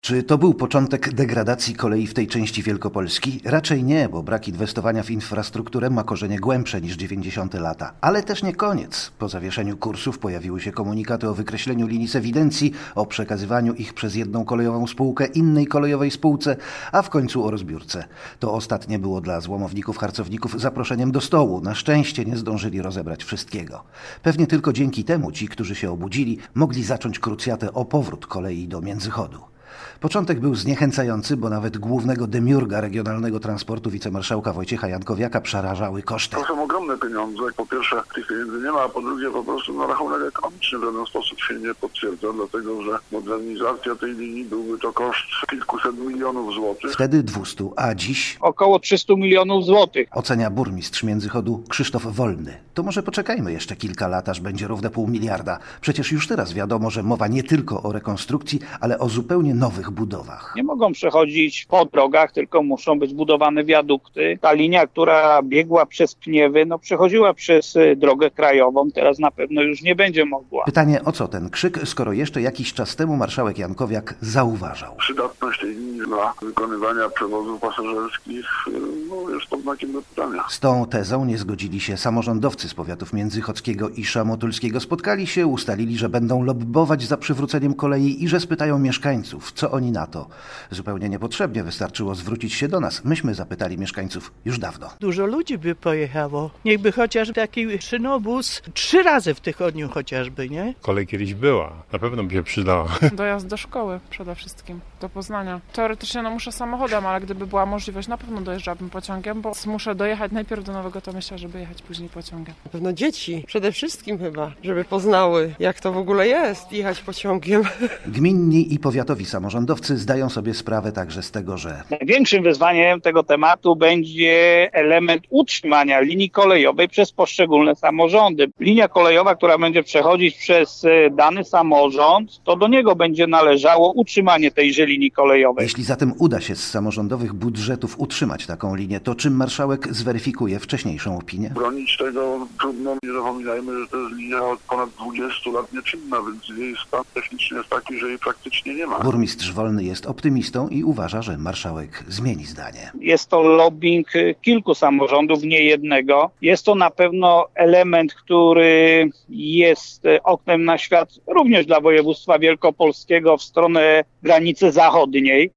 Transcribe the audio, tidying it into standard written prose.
Czy to był początek degradacji kolei w tej części Wielkopolski? Raczej nie, bo brak inwestowania w infrastrukturę ma korzenie głębsze niż 90. lata. Ale też nie koniec. Po zawieszeniu kursów pojawiły się komunikaty o wykreśleniu linii z ewidencji, o przekazywaniu ich przez jedną kolejową spółkę innej kolejowej spółce, a w końcu o rozbiórce. To ostatnie było dla złomowników, harcowników zaproszeniem do stołu. Na szczęście nie zdążyli rozebrać wszystkiego. Pewnie tylko dzięki temu ci, którzy się obudzili, mogli zacząć krucjatę o powrót kolei do Międzychodu. Początek był zniechęcający, bo nawet głównego demiurga regionalnego transportu wicemarszałka Wojciecha Jankowiaka przerażały koszty. To są ogromne pieniądze. Po pierwsze, tych pieniędzy nie ma, a po drugie po prostu rachunek ekonomiczny w żaden sposób się nie potwierdza, dlatego że modernizacja tej linii byłby to koszt kilkuset milionów złotych. Wtedy 200, a dziś około 300 milionów złotych. Ocenia burmistrz Międzychodu Krzysztof Wolny. To może poczekajmy jeszcze kilka lat, aż będzie równe 0,5 miliarda. Przecież już teraz wiadomo, że mowa nie tylko o rekonstrukcji, ale o zupełnie nowych budowach. Nie mogą przechodzić po drogach, tylko muszą być budowane wiadukty. Ta linia, która biegła przez Pniewy, przechodziła przez drogę krajową, teraz na pewno już nie będzie mogła. Pytanie, o co ten krzyk, skoro jeszcze jakiś czas temu marszałek Jankowiak zauważał. Przydatność tej linii dla wykonywania przewozów pasażerskich jest pod znakiem zapytania. Z tą tezą nie zgodzili się samorządowcy z powiatów międzychodzkiego i szamotulskiego. Spotkali się, ustalili, że będą lobbować za przywróceniem kolei i że spytają mieszkańców, co oni na to. Zupełnie niepotrzebnie wystarczyło zwrócić się do nas. Myśmy zapytali mieszkańców już dawno. Dużo ludzi by pojechało. Niechby chociaż taki szynobus 3 razy w tygodniu chociażby, nie? Kolej kiedyś była. Na pewno by się przydała. Dojazd do szkoły przede wszystkim, do Poznania. Teoretycznie muszę samochodem, ale gdyby była możliwość, na pewno dojeżdżałabym pociągiem, bo muszę dojechać najpierw do Nowego Tomyśla, żeby jechać później pociągiem. Na pewno dzieci, przede wszystkim chyba, żeby poznały, jak to w ogóle jest, jechać pociągiem. Gminni i powiatowi samorządowcy zdają sobie sprawę także z tego, że Największym wyzwaniem tego tematu będzie element utrzymania linii kolejowej przez poszczególne samorządy. Linia kolejowa, która będzie przechodzić przez dany samorząd, to do niego będzie należało utrzymanie tejże linii kolejowej. jeśli zatem uda się z samorządowych budżetów utrzymać taką linię, to czym marszałek zweryfikuje wcześniejszą opinię? Bronić tego trudno. Nie zapominajmy, że to jest linia od ponad 20 lat nieczynna, więc jej stan techniczny jest taki, że jej praktycznie nie ma. Burmistrz Wolny jest optymistą i uważa, że marszałek zmieni zdanie. Jest to lobbying kilku samorządów, nie jednego. Jest to na pewno element, który jest oknem na świat również dla województwa wielkopolskiego w stronę granicy zachodniej.